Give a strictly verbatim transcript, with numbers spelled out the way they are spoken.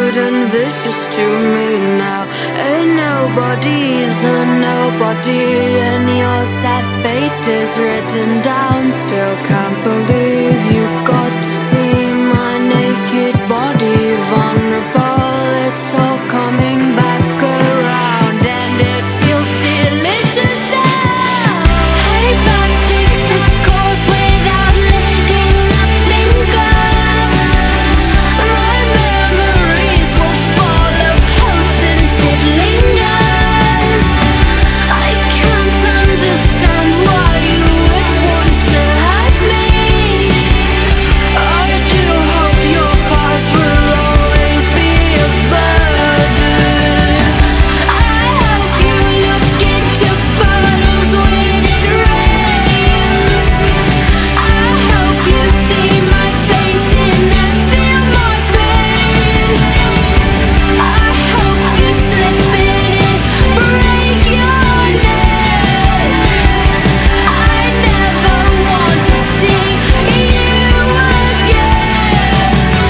rude and vicious to me now. Ain't nobody's a nobody, and your sad fate is written down. Still can't believe